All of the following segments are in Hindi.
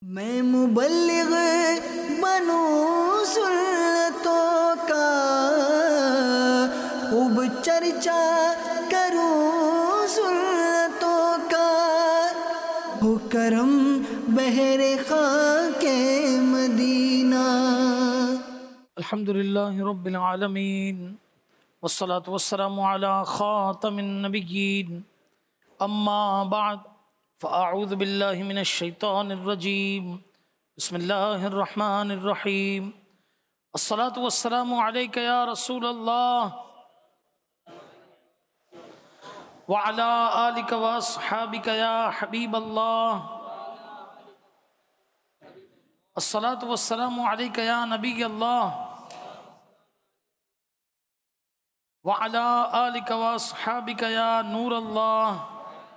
मैं मुबल्लिग बनूं सुन्नतों का, खूब चर्चा करूं सुन्नतों का, हो करम बहरे खाके मदीना। अल्हम्दुलिल्लाहि रब्बिल आलमीन वस्सलातु वस्सलामु अला खातमिन नबिय्यीन अम्मा बाद फ़अऊज़ु बिल्लाहि मिनश शैतानिर रजीम बिस्मिल्लाहिर रहमानिर रहीम अस्सलातु वस्सलामु अलैका या रसूलल्लाह व अला आलिका व अस्हाबिका या हबीबल्लाह अस्सलातु वस्सलामु अलैका या नबियल्लाह व अला आलिका व अस्हाबिका या नूरल्लाह।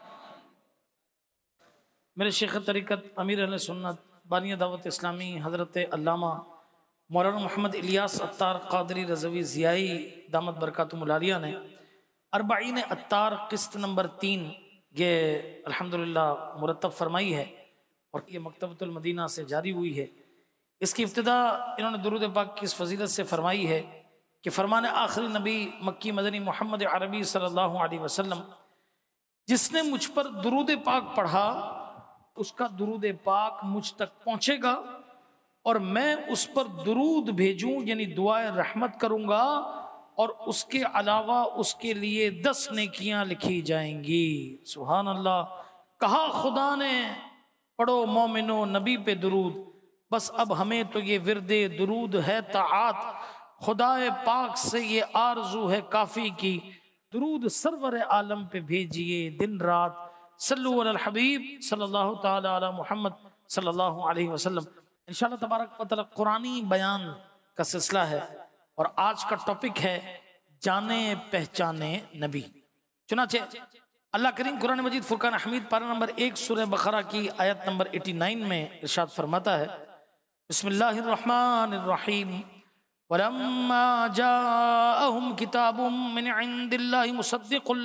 मेरे शेख तरीक़त अमीर अहले सुन्नत बानी दावत इस्लामी हज़रत अल्लामा मौलाना मोहम्मद इलियास अत्तार क़ादरी रज़वी ज़ियाई दामत बरकातुहुल आलिया ने अरबाईन अत्तार क़िस्त नंबर 3 ये अल्हम्दुलिल्लाह मुरतब फरमाई है और ये मकतबतुल मदीना से जारी हुई है। इसकी इब्तिदा इन्होंने दुरूद पाक की इस फजीलत से फरमाई है कि फरमान आखिरी नबी मक्की मदनी मोहम्मद अरबी सल्लल्लाहु अलैहि वसल्लम, जिसने मुझ पर दुरूद पाक पढ़ा उसका दुरूद पाक मुझ तक पहुँचेगा और मैं उस पर दुरूद भेजूँ यानी दुआए रहमत करूँगा और उसके अलावा उसके लिए 10 नेकियां लिखी जाएंगी। सुभान अल्लाह। कहा खुदा ने पढ़ो मोमिनो नबी पे दुरूद, बस अब हमें तो ये विरदे दुरूद है ताआत, खुदाए पाक से ये आरजू है काफ़ी की, दुरूद सरवर आलम पे भेजिए दिन रात, सल्लु अलल हबीब सल्लल्लाहु ताला अला मुहम्मद सल्लल्लाहु अलैहि वसल्लम। इंशाअल्लाह तबारक व तआला कुरानी बयान का सिलसिला है और आज का टॉपिक है जाने पहचाने नबी। चुनाचे अल्लाह करीम कुरान मजीद फुरकान हमीद पारा नंबर 1 सूरह बकरा की आयत नंबर 89 में इरशाद फरमाता है, बिस्मिल्लाहिर रहमानिर रहीम, वलम्मा जाअहुम किताबुम मिन इंदिल्लाहि मुसद्दिकुल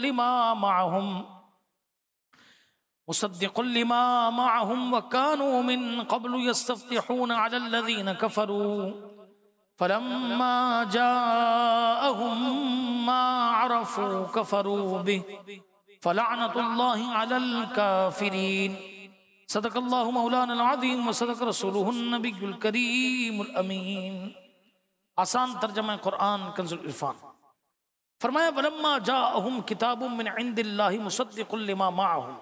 लिमा माअहुम व कानू मिन क़ब्लु यस्तफ्तिहूना अलल लज़ीना कफ़रू फलम्मा जाअहुम मा अरफू कफ़रू बिहि फलअनतुल्लाहि अलल काफ़िरीन। सदक़ल्लाहु मौलाना अज़ीम व सदक़ रसूलुहुन नबियुल करीमुल अमीन। आसान तर्जमा कुरान कंजुल इरफान। फरमाया वलम्मा जाअहुम किताबुम मिन इंदिल्लाहि मुसद्दिकुल लिमा माअहुम,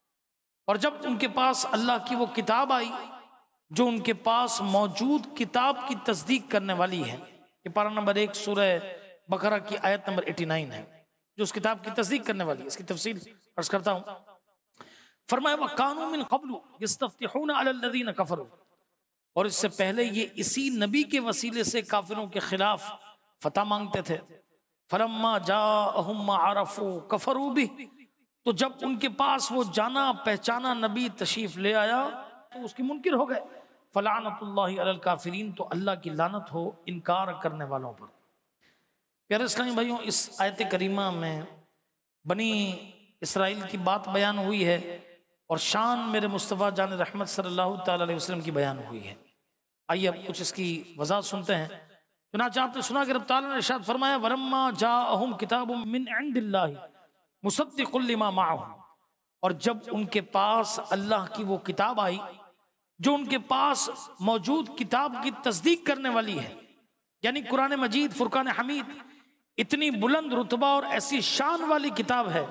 और जब उनके पास अल्लाह की वो किताब आई जो उनके पास मौजूद किताब की तस्दीक करने वाली है। ये पारा नंबर 1 सूरह बकरा की आयत नंबर 89 है जो उस किताब की तस्दीक करने वाली है। इसकी तफसील अर्ज करता हूँ। फरमाया वकानू मिन क़ब्लु यस्तफ्तिहूना अलल लज़ीना कफ़रू, और इससे पहले ये इसी नबी के वसीले से काफिरों के खिलाफ फतह मांगते थे। फलम्मा जाअहुम मा अरफू कफ़रू बिहि, तो जब उनके पास वो जाना पहचाना नबी तशरीफ ले आया तो उसकी मुनकिर हो गए। फलानतुल्लाहि अलल काफिरीन, तो अल्लाह की लानत हो इनकार करने वालों पर। प्यारे इस्लामी भाइयों, इस आयत करीमा में बनी इसराइल की बात बयान हुई है और शान मेरे मुस्तफ़ा जान रहमत सल्लल्लाहु ताला अलैहि वसल्लम की बयान हुई है। आइए अब कुछ इसकी वज़ाहत सुनते हैं। चुनांचे आपने सुना कि रब ताला ने इरशाद फरमाया वलम्मा जाअहुम किताबुम मिन इंदिल्लाहि मुसद्दिकुल लिमा माअहुम, और जब उनके पास अल्लाह की वो किताब आई जो उनके पास मौजूद किताब की तस्दीक करने वाली है, यानी कुरान मजीद फुरकान हमीद इतनी बुलंद रुतबा और ऐसी शान वाली किताब है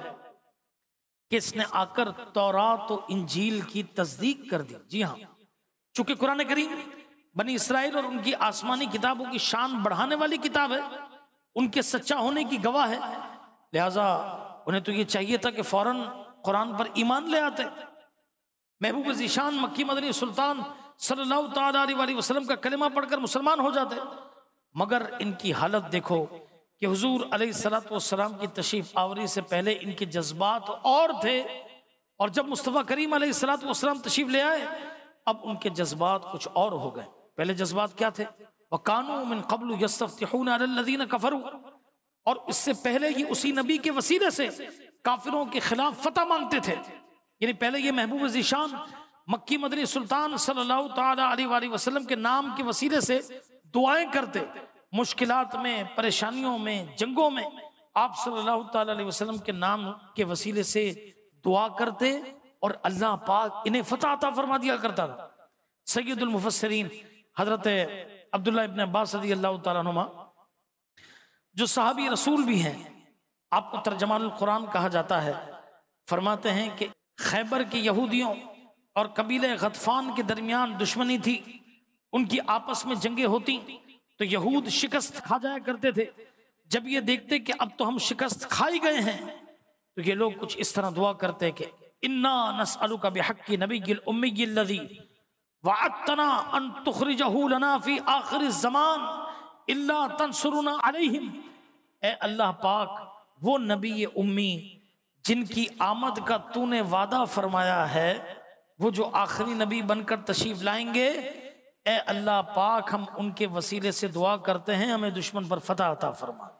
कि इसने आकर तौरात और इंजील की तस्दीक कर दी। जी हाँ, चूंकि कुरान करीम बनी इसराइल और उनकी आसमानी किताबों की शान बढ़ाने वाली किताब है, उनके सच्चा होने की गवाह है, लिहाजा उन्हें तो ये चाहिए था कि फौरन कुरान पर ईमान ले आते। महबूब ज़ीशान मक्की मदनी सुल्तान सल्लल्लाहु ताला अलैहि वसल्लम का कलिमा पढ़कर मुसलमान हो जाते, मगर इनकी हालत देखो कि हुजूर अलैहिस्सलातु वस्सलाम की तशरीफ आवरी से पहले इनके जज्बात और थे, और जब मुस्तफ़ा करीम अलैहिस्सलातु वस्सलाम तशरीफ ले आए अब उनके जज्बात कुछ और हो गए। पहले जज्बात क्या थे? वकानू मिन क़ब्लु यस्तफ्तिहूना अलल लज़ीना कफ़रू, और इससे पहले ये उसी नबी के वसीले से काफिरों के खिलाफ फतह मांगते थे। यानी पहले ये महबूब ज़ीशान मक्की मदनी सुल्तान सल्लल्लाहु ताला अलैहि वसल्लम के नाम के वसीले से दुआएं करते, मुश्किलात में, परेशानियों में, जंगों में आप सल्लल्लाहु ताला अलैहि वसल्लम के नाम के वसीले से दुआ करते और अल्लाह पाक इन्हें फतह अता फरमा दिया करता था। सैयदुल मुफस्सिरीन हजरत अब्दुल्लाह इब्न अब्बास रज़ी अल्लाह तआला अन्हुमा, जो सहाबी रसूल भी हैं, आपको तर्जमानुल कुरान कहा जाता है, फरमाते हैं कि खैबर के यहूदियों और कबीले गतफान के दरमियान दुश्मनी थी, उनकी आपस में जंगें होती तो यहूद शिकस्त खा जाया करते थे। जब ये देखते कि अब तो हम शिकस्त खाई गए हैं तो ये लोग कुछ इस तरह दुआ करते कि इन्ना नसअलुका बिहक्की नबिय्यिल उम्मिय्यिल लज़ी वअदतना अन तुखरिजहु लना फी आखिर ज़मान इल्ला तंसुरुना अलैहिम। ए अल्लाह पाक, वो नबी उम्मी जिनकी आमद का तूने वादा फरमाया है, वो जो आखिरी नबी बनकर तशरीफ लाएंगे, ए अल्लाह पाक हम उनके वसीले से दुआ करते हैं हमें दुश्मन पर फतह अता फरमा।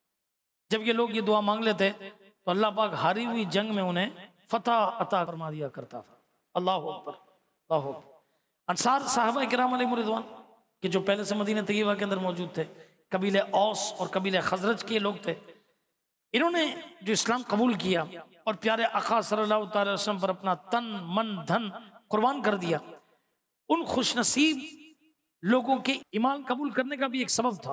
जब ये लोग ये दुआ मांग लेते तो अल्लाह पाक हारी हुई जंग में उन्हें फतह अता फरमा दिया करता था। अल्लाह अकबर, अल्लाह अकबर। अंसार साहबा किराम अलैहिम रिज़वान कि जो पहले से मदीना तैयबा के अंदर मौजूद थे, कबीले औस और कबीले खजरज के लोग थे, इन्होंने जो इस्लाम कबूल किया और प्यारे आका सल्लल्लाहु अलैहि वसल्लम पर अपना तन मन धन कुर्बान कर दिया, उन खुशनसीब लोगों के ईमान कबूल करने का भी एक सबब था।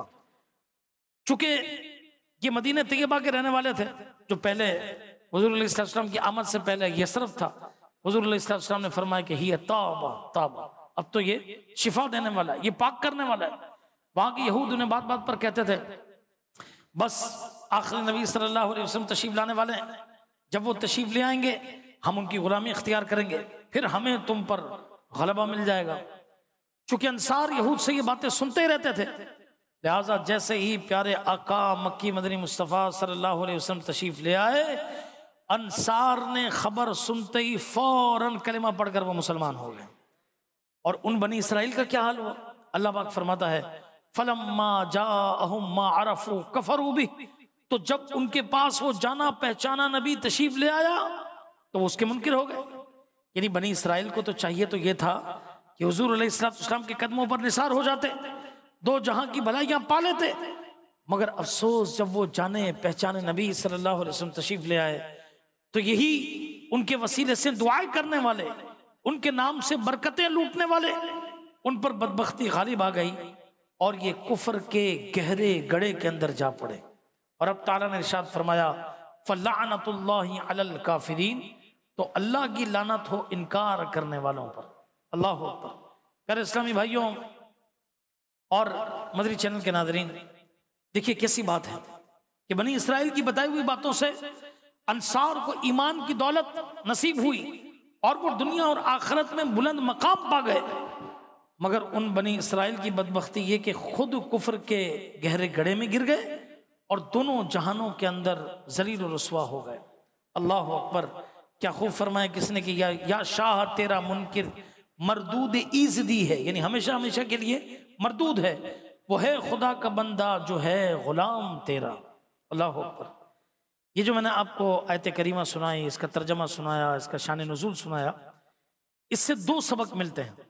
चूंकि ये मदीना तैयबा के रहने वाले थे, जो पहले हुजूर अलैहि सल्लम की आमद से पहले यसरफ था, हुजूर अलैहि सल्लम ने फरमाया कि ही ताबा ताबा, अब तो ये शिफा देने वाला है, ये पाक करने वाला है। वहां के यहूद उन्हें बात बात पर कहते थे बस आखिरी नबी सल्लल्लाहु अलैहि वसल्लम तशरीफ लाने वाले हैं, जब वो तशरीफ ले आएंगे हम उनकी गुलामी इख्तियार करेंगे, फिर हमें तुम पर गलबा मिल जाएगा। चूंकि अंसार यहूद से ये बातें सुनते ही रहते थे, लिहाजा जैसे ही प्यारे आका मक्की मदनी मुस्तफ़ा सल्लल्लाहु अलैहि वसल्लम तशरीफ ले आए, अंसार ने खबर सुनते ही फौरन कलिमा पढ़कर वो मुसलमान हो गए। और उन बनी इसराइल का क्या हाल हुआ? अल्लाह पाक फरमाता है फलम्मा जाअहुम मा अरफू कफरू बिही, तो जब उनके पास वो जाना पहचाना नबी तशरीफ ले आया तो उसके मुनकिर हो गए। यानी बनी इसराइल को तो चाहिए तो ये था कि हुजूर अलैहिस्सलाम के कदमों पर निसार हो जाते, दो जहां की भलाइयां पा लेते, मगर अफसोस जब वो जाने पहचाने नबी सल्लल्लाहु अलैहि वसल्लम तशरीफ ले आए तो यही उनके वसीले से दुआएं करने वाले, उनके नाम से बरकतें लूटने वाले, उन पर बदबख्ती गालिब आ गई और ये कुफर के गहरे गड़े के अंदर जा पड़े। और अब ताला ने इरशाद फरमाया फलानतुल्लाहि अलल काफिरीन, तो अल्लाह की लानत हो इनकार करने वालों पर। अल्लाह अकबर। प्यारे इस्लामी भाइयों और मदरी चैनल के नाज़रीन, देखिए कैसी बात है कि बनी इसराइल की बताई हुई बातों से अंसार को ईमान की दौलत नसीब हुई और वो दुनिया और आखिरत में बुलंद मकाम पा गए, मगर उन बनी इसराइल की बदबख्ती ये कि खुद कुफर के गहरे गड़े में गिर गए और दोनों जहानों के अंदर जलील और रुसवा हो गए। अल्लाह अकबर। क्या खूब फरमाया किसने कि या शाह तेरा मुनकिर मरदूद ईज़दी है, यानी हमेशा हमेशा के लिए मरदूद है, वो है खुदा का बंदा जो है गुलाम तेरा। अल्लाह अकबर। ये जो मैंने आपको आयत करीमा सुनाई, इसका तर्जमा सुनाया, इसका शान नुज़ूल सुनाया, इससे दो सबक मिलते हैं।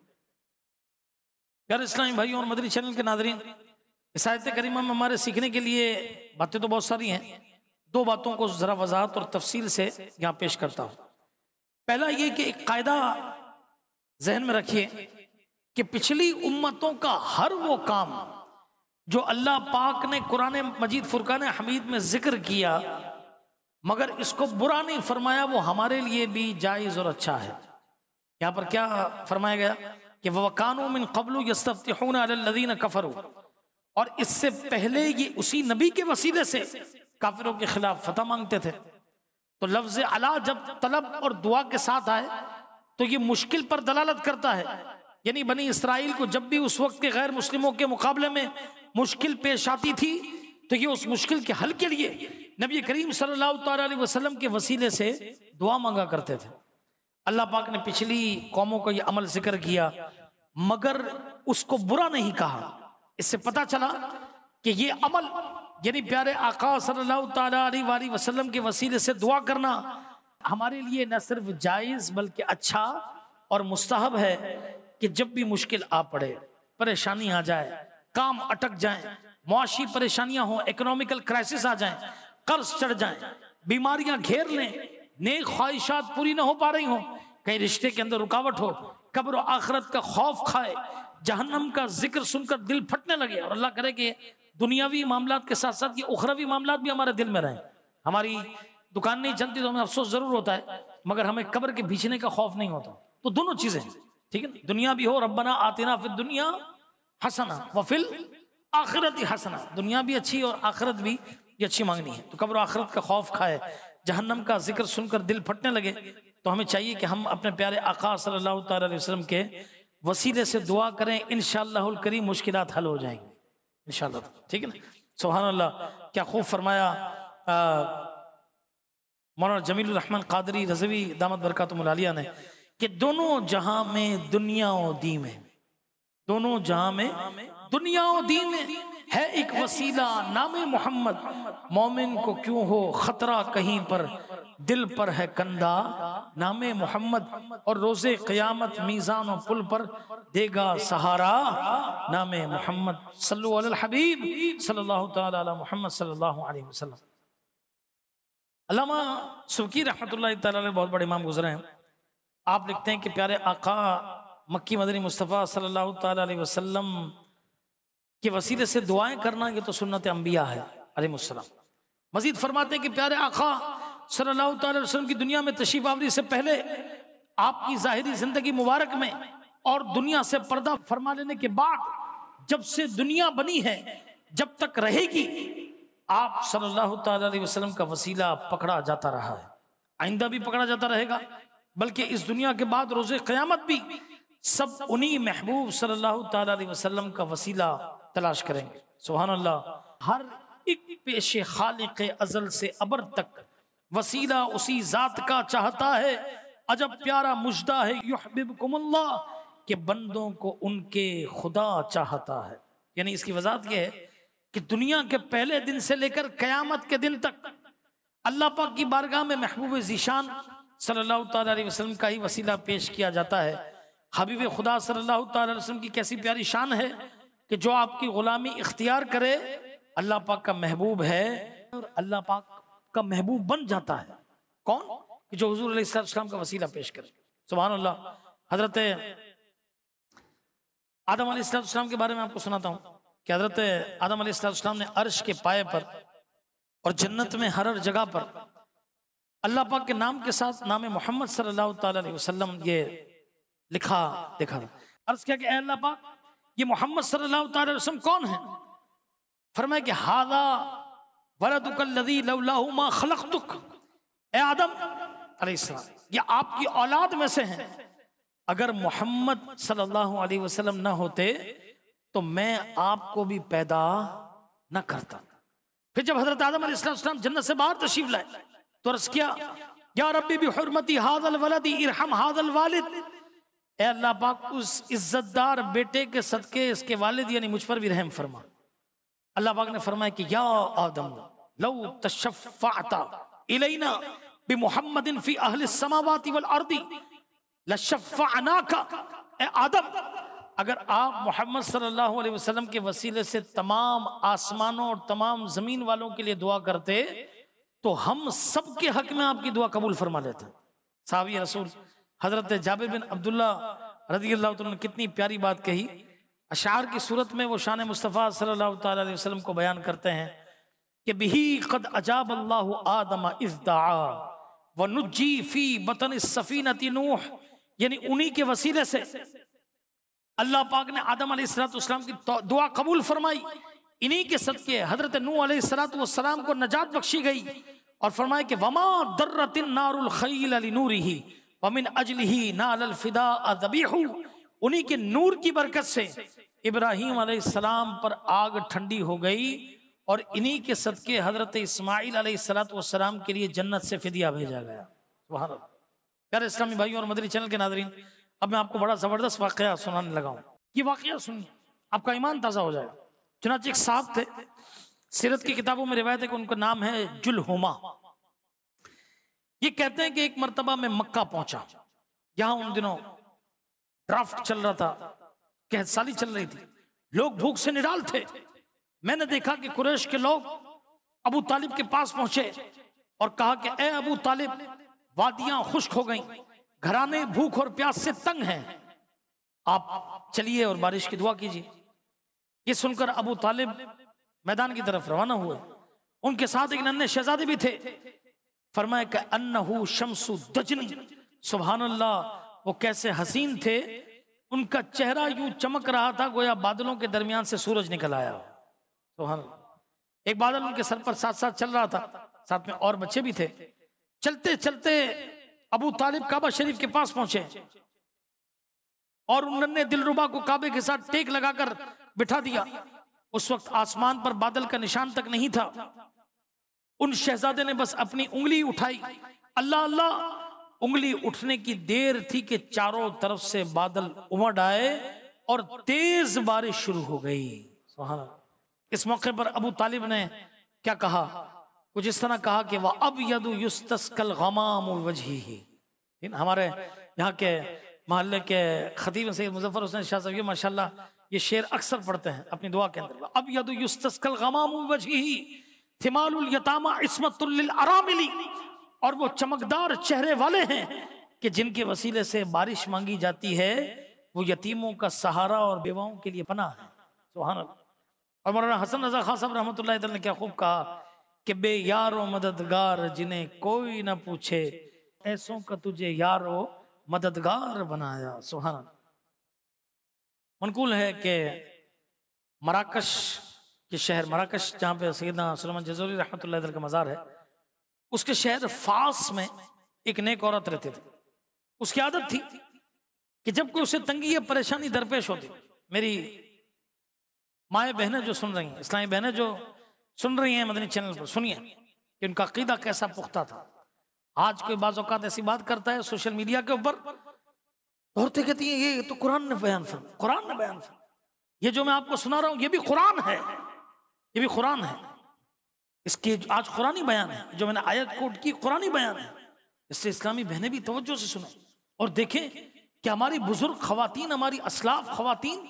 प्यारे इस्लामी भाइयों और मदरी चैनल के नाज़रीन, इस आयत करीमा में हमारे सीखने के लिए बातें तो बहुत सारी हैं, दो बातों को ज़रा वजाहत और तफसील से यहाँ पेश करता हूँ। पहला ये कि एक कायदा जहन में रखिए कि पिछली उम्मतों का हर वो काम जो अल्लाह पाक ने कुरान मजीद फुरकान हमीद में जिक्र किया मगर इसको बुरा नहीं फरमाया, वो हमारे लिए भी जायज़ और अच्छा है। यहाँ पर क्या फरमाया गया कि वकानु मिन क़ब्लु यस्तफ्तिहूना अलल लज़ीना कफ़रू, और इससे पहले ये उसी नबी के वसीले से काफिरों के खिलाफ फतह मांगते थे। तो लफ्ज़ अला जब तलब और दुआ के साथ आए तो ये मुश्किल पर दलालत करता है, यानी बनी इसराइल को जब भी उस वक्त के गैर मुस्लिमों के मुकाबले में मुश्किल पेश आती थी तो ये उस मुश्किल के हल के लिए नबी करीम सल्लल्लाहु अलैहि वसल्लम के वसीले से दुआ मांगा करते थे। अल्लाह पाक ने पिछली कौमों को ये अमल जिक्र किया मगर उसको बुरा नहीं कहा। इससे पता चला कि ये अमल यानी प्यारे आका सल्लल्लाहु अलैहि वसल्लम के वसीले से दुआ करना हमारे लिए न सिर्फ जायज़ बल्कि अच्छा और मुस्तहब है कि जब भी मुश्किल आ पड़े, परेशानी आ जाए, काम अटक जाए, मुआशी परेशानियां हो, इकोनॉमिकल क्राइसिस आ जाए, कर्ज चढ़ जाए, बीमारियां घेर लें, नेक ख्वाहिशात पूरी ना हो पा रही हो, कहीं रिश्ते के अंदर रुकावट हो, कब्र और आखिरत का खौफ खाए, जहन्नम का जिक्र सुनकर दिल फटने लगे, और अल्लाह करे कि दुनियावी मामलात के साथ साथ ये उखरवी मामलात भी हमारे दिल में रहे। हमारी दुकान नहीं चलती तो हमें अफसोस जरूर होता है, मगर हमें कब्र के भींचने का खौफ नहीं होता। तो दोनों चीजें, ठीक है, दुनिया भी हो, रब्बना आतिना फिद दुनिया हसना व फिल आखिरती हसना, दुनिया भी अच्छी और आखिरत भी ये अच्छी मांगनी है। तो कब्र और आखिरत का खौफ खाए, जहन्नम का जिक्र सुनकर दिल फटने लगे, तो हमें चाहिए कि हम अपने प्यारे आका सल्लल्लाहु अलैहि वसल्लम के वसीले से दुआ करें, इंशाअल्लाहुल करीम मुश्किलात हल हो जाएंगी इंशाअल्लाह, ठीक है ना। सुभान अल्लाह, क्या खूब फरमाया मौलाना जमीलुर रहमान कादरी रज़वी दामत बरकातुहुल आलिया ने कि दोनों जहां में दुनिया और दी में, दोनों जहां में दुनिया और दी में है एक वसीला नामे मोहम्मद, मोमिन को क्यों हो खतरा कहीं पर, दिल पर है कंधा नामे मोहम्मद, और रोजे क़यामत मीज़ान और पुल पर देगा सहारा नामे मोहम्मद। सल्लु अलल हबीब सल्लल्लाहु तआला अला मोहम्मद सल्लल्लाहु अलैहि वसल्लम। अल्लामा सुबकी रहमतुल्लाहि तआला अलैह बहुत बड़े इमाम गुजरे हैं। आप लिखते हैं कि प्यारे आका मक्की मदनी मुस्तफ़ा सल्लल्लाहु तआला अलैहि वसल्लम के वसीले से दुआएं करना ये तो सुन्नत अंबिया है अलैहिस्सलाम। मजीद फरमाते हैं कि प्यारे आका सल्लल्लाहु अलैहि वसल्लम की दुनिया में तशरीफ आवरी से पहले आपकी जाहिरी जिंदगी मुबारक में और दुनिया से पर्दा फरमा लेने के बाद, जब से दुनिया बनी है जब तक रहेगी, आप सल्लल्लाहु अलैहि वसल्लम का वसीला पकड़ा जाता रहा है, आइंदा भी पकड़ा जाता रहेगा, बल्कि इस दुनिया के बाद रोज़े क़यामत भी सब उन्हीं महबूब सल्लल्लाहु अलैहि वसल्लम का वसीला तलाश करेंगे। सुभान अल्लाह, हर एक पेशे खालिक़ अज़ल से अबर तक वसीला उसी जात का चाहता है। अजब प्यारा मुजदा है युहिब्बुकुमुल्लाह, के बंदों को उनके खुदा चाहता है। यानी इसकी वजाहत यह है कि दुनिया के पहले दिन से लेकर क़यामत के दिन तक अल्लाह पाक की बारगाह में महबूब ज़ीशान सल्लल्लाहु अलैहि वसल्लम का ही वसीला पेश किया जाता है। हबीब खुदा सल्लल्लाहु अलैहि वसल्लम की कैसी प्यारी शान है कि जो आपकी गुलामी इख्तियार करे अल्लाह पाक का महबूब है, और अल्लाह पाक का महबूब बन जाता है। कौन? कि जो हुजूर अलैहिस्सलाम का वसीला पेश करे। सुभान अल्लाह। हजरत आदम अलैहिस्सलाम के बारे में आपको सुनाता हूँ कि हजरत आदम अलैहिस्सलाम ने अर्श के पाए पर और जन्नत में हर जगह पर अल्लाह पाक के नाम के साथ नाम मोहम्मद सल्लल्लाहु अलैहि वसल्लम ये लिखा देखा। अर्ज किया कि ऐ अल्लाह पाक, ये मोहम्मद सल्लल्लाहु अलैहि वसल्लम कौन है? फरमाया कि हादा वलदुकल्लज़ी लौलाहु मा खलक़तुक, ऐ आदम अलैहिस्सलाम, ये आपकी औलाद में से हैं। अगर मोहम्मद सल्लल्लाहु अलैहि वसल्लम ना होते तो मैं आपको भी पैदा न करता। फिर जब हजरत आदम अलैहिस्सलाम जन्नत से बाहर तशरीफ लाए तो अर्ज़ किया, या रब्बी बिहुर्मती हाज़ल वलदी इरहम हाज़ल वालिद, ए अल्लाह पाक उस इज्जतदार बेटे के सदके इसके वालिद यानी मुझ पर भी रहम फरमा। अल्लाह पाक ने फरमाया कि या आदम लौ तशफ़अता इलैना बिमुहम्मदिन फी अहलि समावाति वल अर्दी लशफ़अनाका, ए आदम, अगर आप मोहम्मद सल्लल्लाहु अलैहि वसल्लम के वसीले से तमाम आसमानों और तमाम जमीन वालों के लिए दुआ करते तो हम सब के हक में आपकी दुआ कबूल फरमा लेते। साहबी रसूल हजरत जाबिर बिन अब्दुल्ला रज़ियल्लाहु तआला ने कितनी प्यारी बात कही। अशार की सूरत में वो शान मुस्तफ़ा सल्लल्लाहु तआला अलैहि वसल्लम को बयान करते हैं कि बिही क़द अजाब अल्लाहु आदम इज़ दआ व नुज्जी फी बतन सफीनति नूह, यानी उन्हीं के वसीले से अल्लाह पाक ने आदम अलैहिस्सलाम की दुआ कबूल फरमाई। इन्हीं के सदके हजरत नूह अलैहिस्सलाम को नजात बख्शी गई और फरमाया कि वमा दर्रतिन नारुल खैल लिनूरिही व मिन अजलिही नालल फिदा ज़बीहु, उन्हीं के नूर की बरकत से इब्राहीम अलैहिस्सलाम पर आग ठंडी हो गई और इन्हीं के सदके हजरत इस्माइल अलैहिस्सलाम के लिए जन्नत से फिदिया भेजा गया। सुभान अल्लाह। प्यारे इस्लामी भाइयों और मदनी चैनल के नाज़रीन, अब मैं आपको बड़ा जबरदस्त वाकया सुनाने लगा हूँ। ये वाकया सुनिए, आपका ईमान ताज़ा हो जाएगा। चुनांचे एक साहब थे, सीरत की किताबों में रिवायत है कि उनका नाम है जुलहुमा। ये कहते हैं कि एक मर्तबा में मक्का पहुंचा। यहाँ उन दिनों ड्राफ्ट चल रहा था, कहतसाली चल रही थी, लोग भूख से निडाल थे। मैंने देखा कि कुरैश के लोग अबू तालिब के पास पहुंचे और कहा कि ए अबू तालिब, वादियां खुश्क हो गईं, घराने भूख और प्यास से तंग हैं, आप चलिए और बारिश की दुआ कीजिए। ये सुनकर अबू तालिब मैदान की तरफ रवाना हुए। उनके साथ एक नन्हे शहजादे भी थे। फरमाया कि अन्नहु शम्सु दजनी, सुभान अल्लाह, वो कैसे हसीन थे, उनका चेहरा यूं चमक रहा था गोया बादलों के दरमियान से सूरज निकल आया। सुभान अल्लाह। एक बादल उनके सर पर साथ साथ चल रहा था, साथ में और बच्चे भी थे। चलते चलते अबू तालिब काबा शरीफ के पास पहुंचे और उन नन्हे दिलरुबा को काबे के साथ टेक लगाकर बिठा दिया। उस वक्त आसमान पर बादल का निशान तक नहीं था। उन शहजादे ने बस अपनी उंगली उठाई, अल्लाह अल्लाह, उंगली उठने की देर थी कि चारों तरफ से बादल उमड़ आए और तेज बारिश शुरू हो गई। सुभान अल्लाह। इस मौके पर अबू तालिब ने क्या कहा, कुछ इस तरह कहा कि वह अब यदु युस्तस्कल गमाम वजही। हमारे यहाँ के मोहल्ले के खतीब सैयद मुजफ्फर हुसैन शाह साहब, ये माशाल्लाह ये शेर अक्सर पढ़ते हैं अपनी दुआ के अंदर। अब यदु युस्तस्कल गमाम वजही थिमालुल यतामा इस्मतुल लिल अरामिली, और वो चमकदार चेहरे वाले हैं कि जिनके वसीले से बारिश मांगी जाती है, वो यतीमों का सहारा और बेवाओं के लिए पनाह है। सुभान अल्लाह। और मौलाना हसन रजा खान साहब रहमतुल्लाह अलैह ने क्या खूब कहा कि बे यारो मददगार जिन्हें कोई ना पूछे, ऐसों का तुझे यारो मददगार बनाया। सुभान अल्लाह। मनकूल है कि मराकश के शहर मराकश, जहाँ पे सैयदना सुलेमान जज़ूरी रहमतुल्लाह अलैह का मज़ार है, उसके शहर फास में एक नेक औरत रहती थी। उसकी आदत थी कि जब कोई उसे तंगी या परेशानी दरपेश होती, मेरी माएँ बहनें जो सुन रही हैं, इस्लामी बहनें जो सुन रही हैं मदनी चैनल पर, सुनिए कि उनका अकीदा कैसा पुख्ता था। आज कोई बाज़ औक़ात ऐसी बात करता है सोशल मीडिया के ऊपर, औरतें कहती हैं ये तो कुरान ने बयान फरमा, कुरान ने बयान फरमा, ये जो मैं आपको सुना रहा हूँ ये भी कुरान है, ये भी कुरान है, इसके आज कुरानी बयान है, जो मैंने आयत कोट की कुरानी बयान है। इससे इस्लामी बहनें भी तवज्जो से सुने और देखें कि हमारी बुजुर्ग खवातीन, हमारी असलाफ खवातीन,